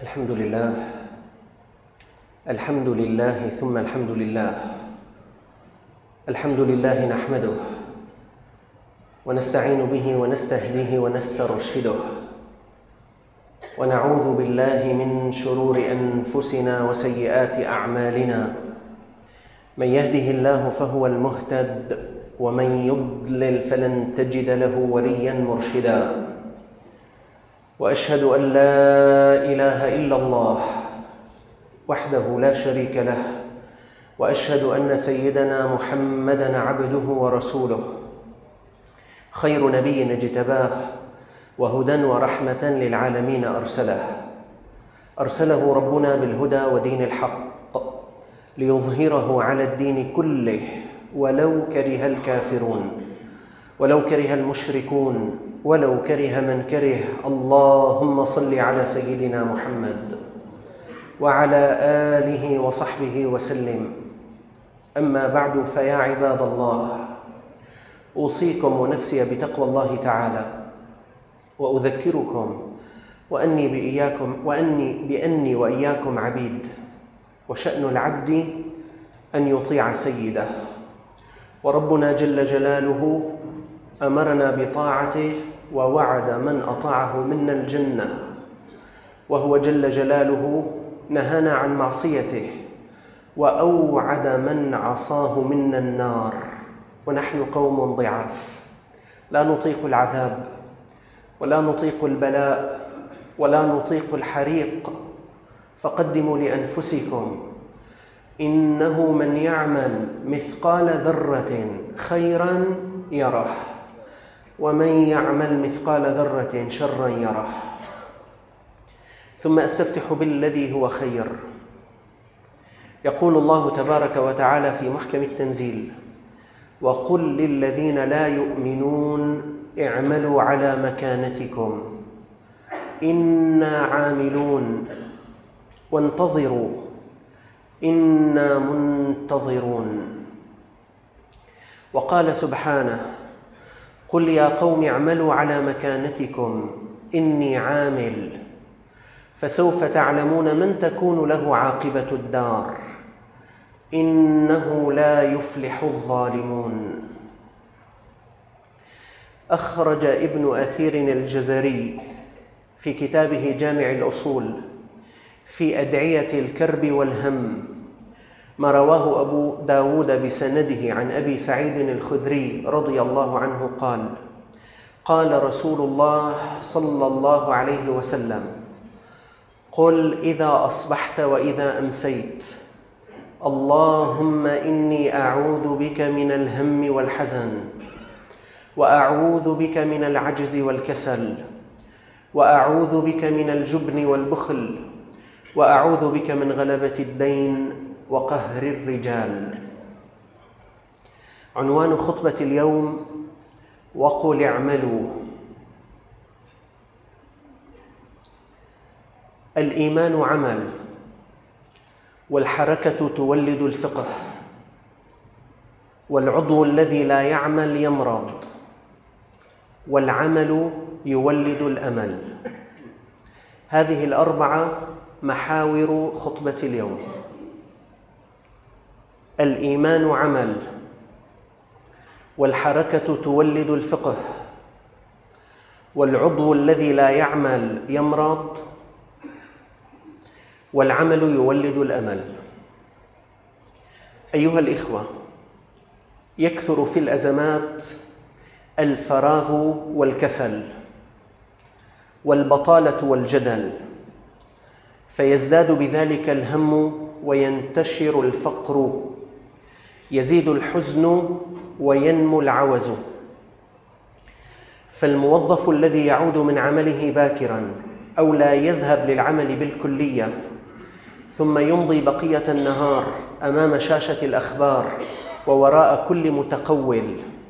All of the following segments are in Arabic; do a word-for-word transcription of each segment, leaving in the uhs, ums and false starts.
الحمد لله الحمد لله ثم الحمد لله الحمد لله نحمده ونستعين به ونستهديه ونسترشده ونعوذ بالله من شرور أنفسنا وسيئات أعمالنا. من يهده الله فهو المهتد ومن يضلل فلن تجد له وليا مرشدا. وأشهد أن لا إله إلا الله وحده لا شريك له، وأشهد أن سيدنا محمدًا عبده ورسوله، خير نبي اجتباه وهدى ورحمة للعالمين أرسله أرسله ربنا بالهدى ودين الحق ليظهره على الدين كله ولو كره الكافرون ولو كره المشركون ولو كره من كره. اللهم صل على سيدنا محمد وعلى آله وصحبه وسلم. أما بعد، فيا عباد الله، أوصيكم ونفسي بتقوى الله تعالى، وأذكركم وأني بإياكم وأني بأني وإياكم عبيد، وشأن العبد أن يطيع سيده، وربنا جل جلاله أمرنا بطاعته ووعد من أطاعه منا الجنة، وهو جل جلاله نهانا عن معصيته وأوعد من عصاه منا النار. ونحن قوم ضعاف لا نطيق العذاب ولا نطيق البلاء ولا نطيق الحريق، فقدموا لأنفسكم. إنه من يعمل مثقال ذرة خيرا يره، ومن يعمل مثقال ذرة شرا يره. ثم أستفتح بالذي هو خير. يقول الله تبارك وتعالى في محكم التنزيل: وقل للذين لا يؤمنون اعملوا على مكانتكم إنا عاملون وانتظروا إنا منتظرون. وقال سبحانه: قل يا قوم اعملوا على مكانتكم إني عامل فسوف تعلمون من تكون له عاقبة الدار إنه لا يفلح الظالمون. أخرج ابن أثير الجزري في كتابه جامع الأصول في أدعية الكرب والهم ما رواه أبو داود بسنده عن أبي سعيد الخدري رضي الله عنه قال: قال رسول الله صلى الله عليه وسلم: قل إذا أصبحت وإذا أمسيت اللهم إني أعوذ بك من الهم والحزن، وأعوذ بك من العجز والكسل، وأعوذ بك من الجبن والبخل، وأعوذ بك من غلبة الدين وقهر الرجال. عنوان خطبة اليوم: وقل اعملوا. الإيمان عمل، والحركة تولد الفقه، والعضو الذي لا يعمل يمرض، والعمل يولد الأمل. هذه الأربعة محاور خطبة اليوم. الإيمان عمل، والحركة تولد الفقه، والعضو الذي لا يعمل يمرض، والعمل يولد الأمل. أيها الإخوة، يكثر في الأزمات الفراغ والكسل والبطالة والجدل، فيزداد بذلك الهم وينتشر الفقر، يزيد الحزن وينمو العوز. فالموظف الذي يعود من عمله باكراً أو لا يذهب للعمل بالكلية ثم يمضي بقية النهار أمام شاشة الأخبار ووراء كل متقول،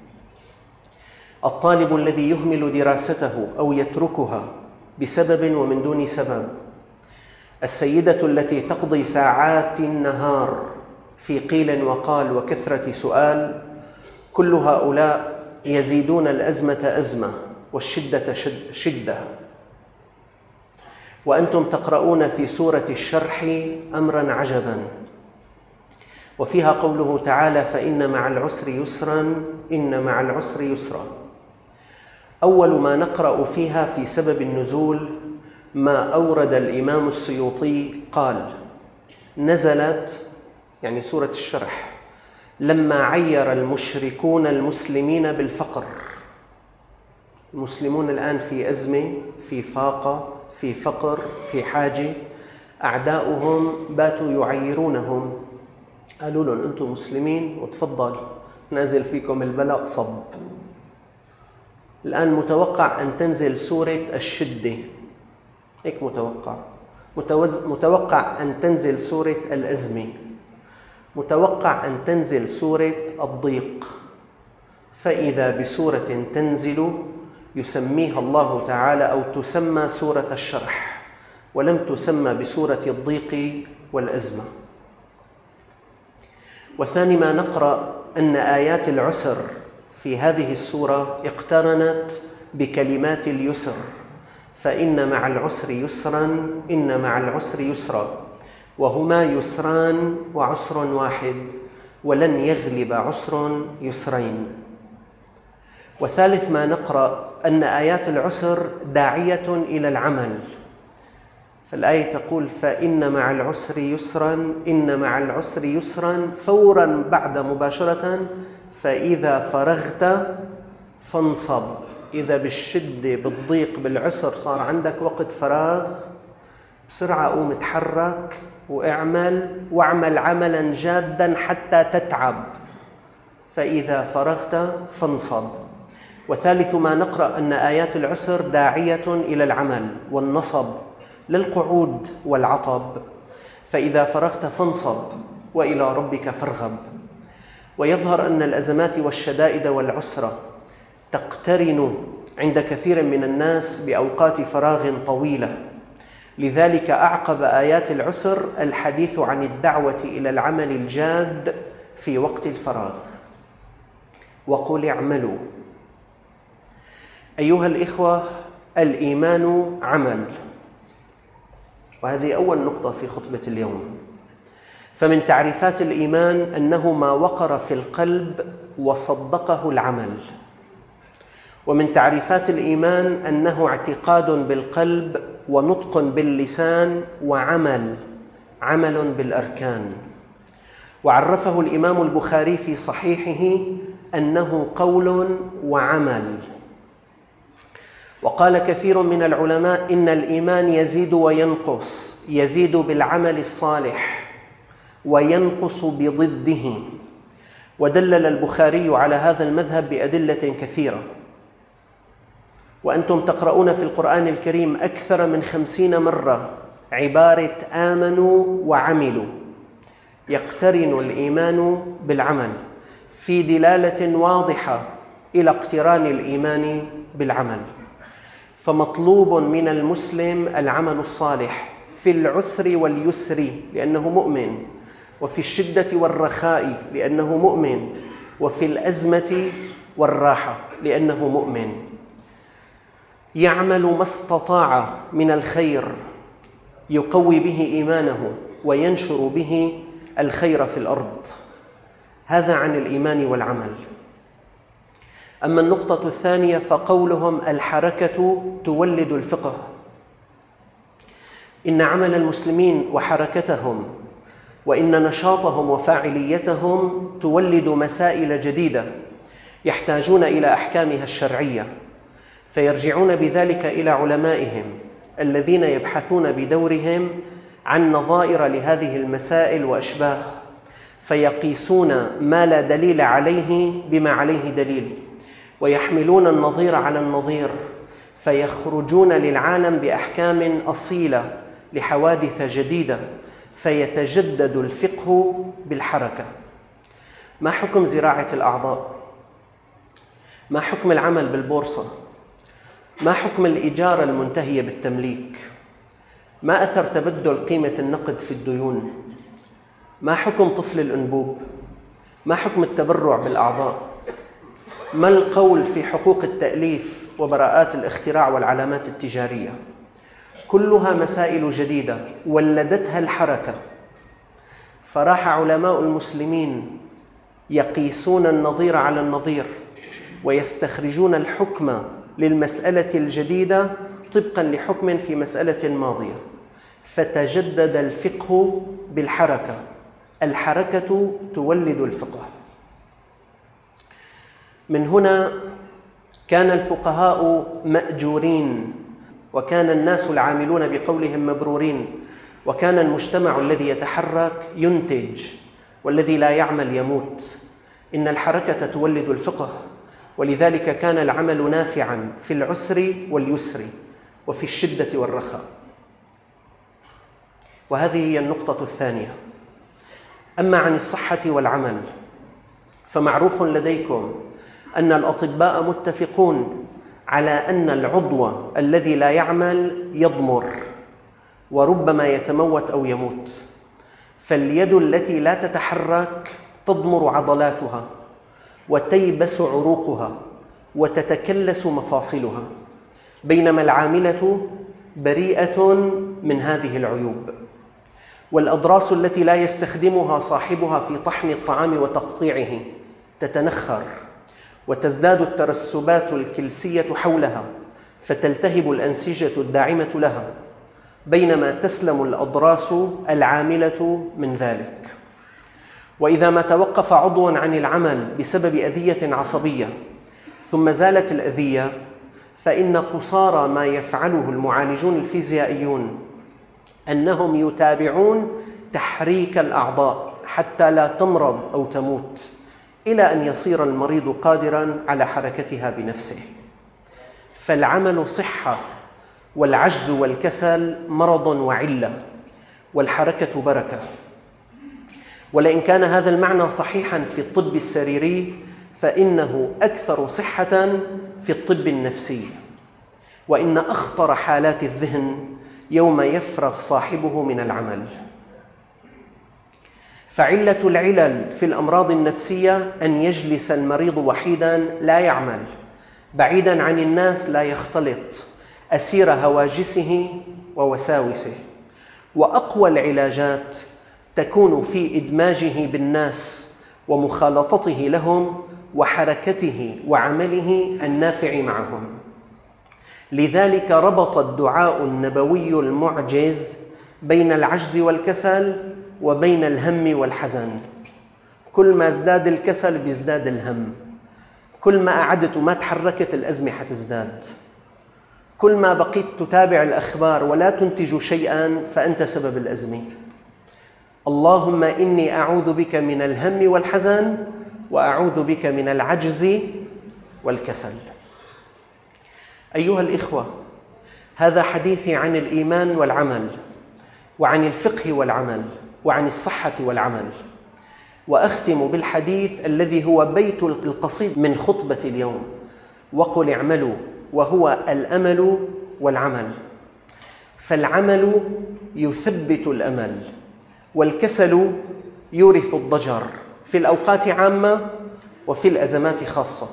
الطالب الذي يهمل دراسته أو يتركها بسبب ومن دون سبب، السيدة التي تقضي ساعات النهار في قيل وقال وكثرة سؤال، كل هؤلاء يزيدون الأزمة أزمة والشدة شدة. وأنتم تقرؤون في سورة الشرح أمرا عجبا، وفيها قوله تعالى: فإن مع العسر يسرا إن مع العسر يسرا. أول ما نقرأ فيها في سبب النزول ما أورد الإمام السيوطي قال: نزلت، يعني سورة الشرح، لما عير المشركون المسلمين بالفقر. المسلمون الآن في أزمة، في فاقة، في فقر، في حاجة. أعداؤهم باتوا يعيرونهم، قالوا لهم: أنتم مسلمين وتفضل نازل فيكم البلاء صب. الآن متوقع أن تنزل سورة الشدة، هيك متوقع. متوقع أن تنزل سورة الأزمة، متوقع أن تنزل سورة الضيق. فإذا بسورة تنزل يسميها الله تعالى أو تسمى سورة الشرح، ولم تسمى بسورة الضيق والأزمة. وثاني ما نقرأ أن آيات العسر في هذه السورة اقترنت بكلمات اليسر، فإن مع العسر يسرا إن مع العسر يسرا، وهما يسران وعسر واحد، ولن يغلب عسر يسرين. وثالث ما نقرأ أن آيات العسر داعية إلى العمل، فالآية تقول: فإن مع العسر يسرا إن مع العسر يسرا، فورا بعد مباشرة فإذا فرغت فانصب. إذا بالشدة بالضيق بالعسر صار عندك وقت فراغ، بسرعة قوم اتحرك واعمل، واعمل عملا جادا حتى تتعب. فإذا فرغت فانصب. وثالث ما نقرأ أن آيات العسر داعية إلى العمل والنصب، للقعود والعطب. فإذا فرغت فانصب وإلى ربك فارغب. ويظهر أن الأزمات والشدائد والعسرة تقترن عند كثير من الناس بأوقات فراغ طويلة، لذلك أعقب آيات العسر الحديث عن الدعوة إلى العمل الجاد في وقت الفراغ. وقل اعملوا. أيها الإخوة، الإيمان عمل، وهذه أول نقطة في خطبة اليوم. فمن تعريفات الإيمان أنه ما وقر في القلب وصدقه العمل. ومن تعريفات الإيمان أنه اعتقاد بالقلب ونطق باللسان وعمل عمل بالأركان. وعرفه الإمام البخاري في صحيحه أنه قول وعمل. وقال كثير من العلماء إن الإيمان يزيد وينقص، يزيد بالعمل الصالح وينقص بضده. ودلل البخاري على هذا المذهب بأدلة كثيرة. وأنتم تقرؤون في القرآن الكريم أكثر من خمسين مرة عبارة آمنوا وعملوا، يقترن الإيمان بالعمل، في دلالة واضحة إلى اقتران الإيمان بالعمل. فمطلوب من المسلم العمل الصالح في العسر واليسر لأنه مؤمن، وفي الشدة والرخاء لأنه مؤمن، وفي الأزمة والراحة لأنه مؤمن. يعمل ما استطاع من الخير يقوي به إيمانه وينشر به الخير في الأرض. هذا عن الإيمان والعمل. أما النقطة الثانية فقولهم الحركة تولد الفقه. إن عمل المسلمين وحركتهم وإن نشاطهم وفاعليتهم تولد مسائل جديدة يحتاجون إلى أحكامها الشرعية، فيرجعون بذلك إلى علمائهم الذين يبحثون بدورهم عن نظائر لهذه المسائل وأشباه، فيقيسون ما لا دليل عليه بما عليه دليل، ويحملون النظير على النظير، فيخرجون للعالم بأحكام أصيلة لحوادث جديدة، فيتجدد الفقه بالحركة. ما حكم زراعة الأعضاء؟ ما حكم العمل بالبورصة؟ ما حكم الإجارة المنتهية بالتمليك؟ ما أثر تبدل قيمة النقد في الديون؟ ما حكم طفل الأنبوب؟ ما حكم التبرع بالأعضاء؟ ما القول في حقوق التأليف وبراءات الاختراع والعلامات التجارية؟ كلها مسائل جديدة ولدتها الحركة، فراح علماء المسلمين يقيسون النظير على النظير ويستخرجون الحكم للمسألة الجديدة طبقاً لحكم في مسألة ماضية، فتجدد الفقه بالحركة. الحركة تولد الفقه. من هنا كان الفقهاء مأجورين، وكان الناس العاملون بقولهم مبرورين، وكان المجتمع الذي يتحرك ينتج، والذي لا يعمل يموت. إن الحركة تولد الفقه، ولذلك كان العمل نافعاً في العسر واليسر وفي الشدة والرخاء. وهذه هي النقطة الثانية. أما عن الصحة والعمل فمعروف لديكم أن الأطباء متفقون على أن العضو الذي لا يعمل يضمر وربما يتموت أو يموت. فاليد التي لا تتحرك تضمر عضلاتها وتيبس عروقها وتتكلس مفاصلها، بينما العاملة بريئة من هذه العيوب. والأضراس التي لا يستخدمها صاحبها في طحن الطعام وتقطيعه تتنخر، وتزداد الترسبات الكلسية حولها فتلتهب الأنسجة الداعمة لها، بينما تسلم الأضراس العاملة من ذلك. وإذا ما توقف عضو عن العمل بسبب أذية عصبية ثم زالت الأذية، فإن قصارى ما يفعله المعالجون الفيزيائيون أنهم يتابعون تحريك الأعضاء حتى لا تمرض أو تموت، إلى أن يصير المريض قادراً على حركتها بنفسه. فالعمل صحة، والعجز والكسل مرض وعلة، والحركة بركة. ولئن كان هذا المعنى صحيحاً في الطب السريري فإنه أكثر صحة في الطب النفسي. وإن أخطر حالات الذهن يوم يفرغ صاحبه من العمل. فعلة العلل في الأمراض النفسية أن يجلس المريض وحيداً لا يعمل، بعيداً عن الناس لا يختلط، أسير هواجسه ووساوسه. وأقوى العلاجات تكون في إدماجه بالناس ومخالطته لهم وحركته وعمله النافع معهم. لذلك ربط الدعاء النبوي المعجز بين العجز والكسل وبين الهم والحزن. كل ما ازداد الكسل بيزداد الهم، كل ما قعدت وما تحركت الأزمة حتزداد، كل ما بقيت تتابع الأخبار ولا تنتج شيئاً فأنت سبب الأزمة. اللهم إني أعوذ بك من الهم والحزن، وأعوذ بك من العجز والكسل. أيها الإخوة، هذا حديثي عن الإيمان والعمل، وعن الفقه والعمل، وعن الصحة والعمل. وأختم بالحديث الذي هو بيت القصيد من خطبة اليوم: وقل اعملوا، وهو الأمل والعمل. فالعمل يثبت الأمل، والكسل يورث الضجر في الأوقات عامة وفي الأزمات خاصة.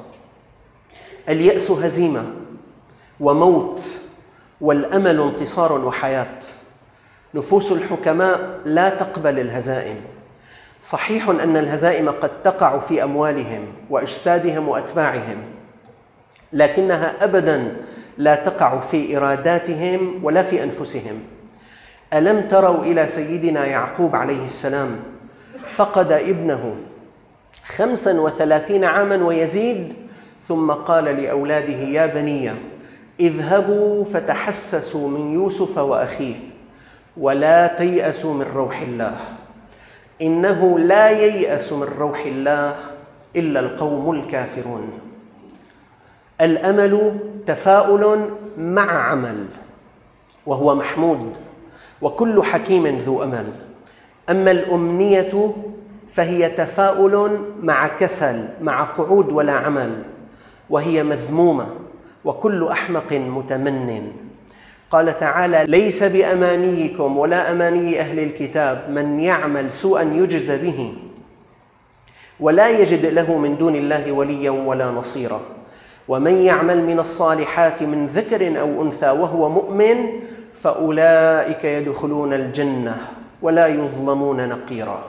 اليأس هزيمة وموت، والأمل انتصار وحياة. نفوس الحكماء لا تقبل الهزائم. صحيح أن الهزائم قد تقع في أموالهم وأجسادهم وأتباعهم، لكنها أبداً لا تقع في إراداتهم ولا في أنفسهم. ألم تروا إلى سيدنا يعقوب عليه السلام فقد ابنه خمساً وثلاثين عاماً ويزيد، ثم قال لأولاده: يا بني اذهبوا فتحسسوا من يوسف وأخيه ولا تيأسوا من روح الله إنه لا ييأس من روح الله إلا القوم الكافرون. الأمل تفاؤل مع عمل، وهو محمود، وكل حكيم ذو أمل. أما الأمنية فهي تفاؤل مع كسل، مع قعود ولا عمل، وهي مذمومة، وكل أحمق متمن. قال تعالى: ليس بأمانيكم ولا أماني أهل الكتاب من يعمل سوءا يجز به ولا يجد له من دون الله وليا ولا نصيرا، ومن يعمل من الصالحات من ذكر أو أنثى وهو مؤمن فأولئك يدخلون الجنة ولا يظلمون نقيرا.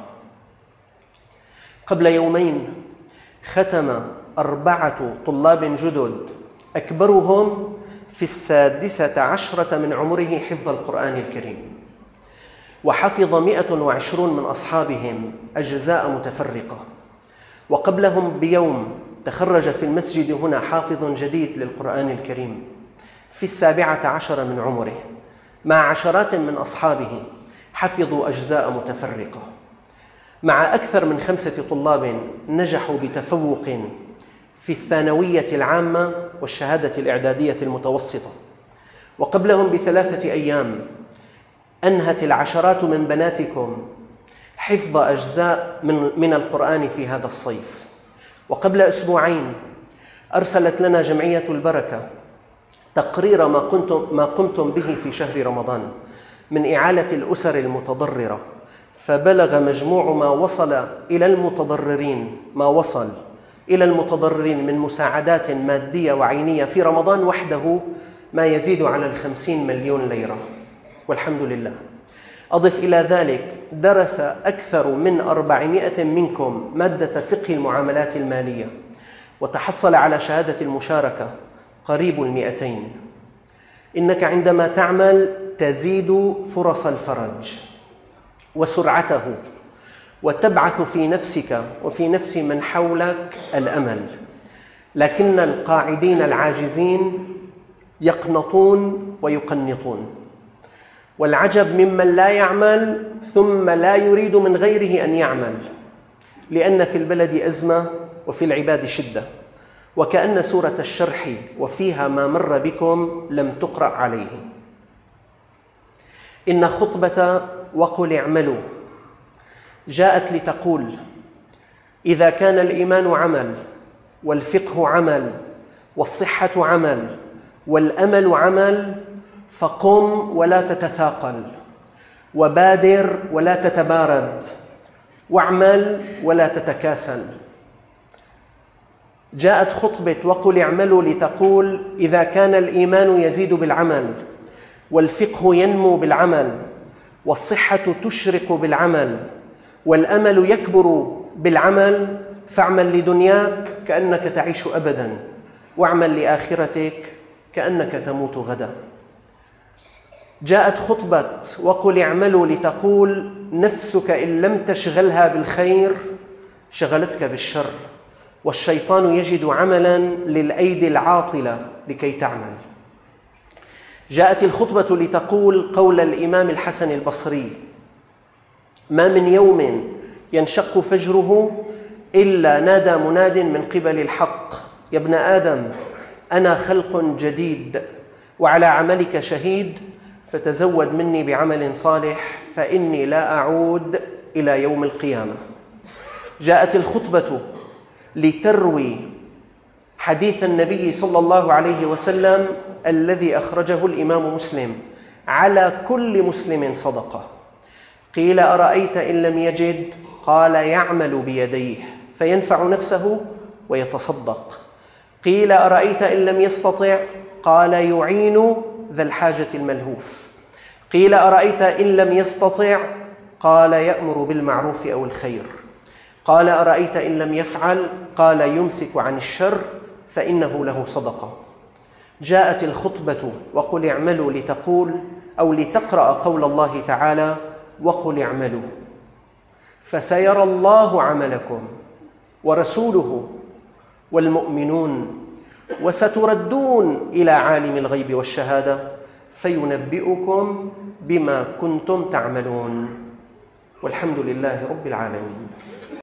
قبل يومين ختم أربعة طلاب جدد أكبرهم في السادسة عشرة من عمره حفظ القرآن الكريم، وحفظ مئة وعشرون من أصحابهم أجزاء متفرقة. وقبلهم بيوم تخرج في المسجد هنا حافظ جديد للقرآن الكريم في السابعة عشر من عمره مع عشرات من أصحابه حفظوا أجزاء متفرقة، مع أكثر من خمسة طلاب نجحوا بتفوق في الثانوية العامة والشهادة الإعدادية المتوسطة. وقبلهم بثلاثة أيام أنهت العشرات من بناتكم حفظ أجزاء من, من القرآن في هذا الصيف. وقبل أسبوعين أرسلت لنا جمعية البركة تقرير ما قمتم, ما قمتم به في شهر رمضان من إعالة الأسر المتضررة، فبلغ مجموع ما وصل إلى المتضررين ما وصل إلى المتضررين من مساعدات مادية وعينية في رمضان وحده ما يزيد على الخمسين مليون ليرة، والحمد لله. أضف إلى ذلك درس أكثر من أربعمائة منكم مادة فقه المعاملات المالية وتحصل على شهادة المشاركة قريب المئتين. إنك عندما تعمل تزيد فرص الفرج وسرعته، وتبعث في نفسك وفي نفس من حولك الأمل. لكن القاعدين العاجزين يقنطون ويقنطون، والعجب ممن لا يعمل ثم لا يريد من غيره أن يعمل، لأن في البلد أزمة وفي العباد شدة، وكأن سورة الشرح وفيها ما مر بكم لم تقرأ عليه. إن خطبة وقل اعملوا جاءت لتقول: إذا كان الإيمان عمل، والفقه عمل، والصحة عمل، والأمل عمل، فقم ولا تتثاقل، وبادر ولا تتبارد، واعمل ولا تتكاسل. جاءت خطبة وقل اعملوا لتقول: إذا كان الإيمان يزيد بالعمل، والفقه ينمو بالعمل، والصحة تشرق بالعمل، والأمل يكبر بالعمل، فاعمل لدنياك كأنك تعيش أبداً، واعمل لآخرتك كأنك تموت غدا. جاءت خطبة وقل اعملوا لتقول: نفسك إن لم تشغلها بالخير شغلتك بالشر، والشيطان يجد عملاً للأيدي العاطلة لكي تعمل. جاءت الخطبة لتقول قول الإمام الحسن البصري: ما من يوم ينشق فجره إلا نادى مناد من قبل الحق: يا ابن آدم، أنا خلق جديد وعلى عملك شهيد، فتزود مني بعمل صالح فإني لا أعود إلى يوم القيامة. جاءت الخطبة لتروي حديث النبي صلى الله عليه وسلم الذي أخرجه الإمام مسلم: على كل مسلم صدقة. قيل: أرأيت إن لم يجد؟ قال: يعمل بيديه فينفع نفسه ويتصدق. قيل: أرأيت إن لم يستطع؟ قال: يعين ذا الحاجة الملهوف. قيل: أرأيت إن لم يستطع؟ قال: يأمر بالمعروف أو الخير. قال: أرأيت إن لم يفعل؟ قال: يمسك عن الشر فإنه له صدقة. جاءت الخطبة وقل اعملوا لتقول أو لتقرأ قول الله تعالى: وقل اعملوا فسيرى الله عملكم ورسوله والمؤمنون وستردون إلى عالم الغيب والشهادة فينبئكم بما كنتم تعملون، والحمد لله رب العالمين.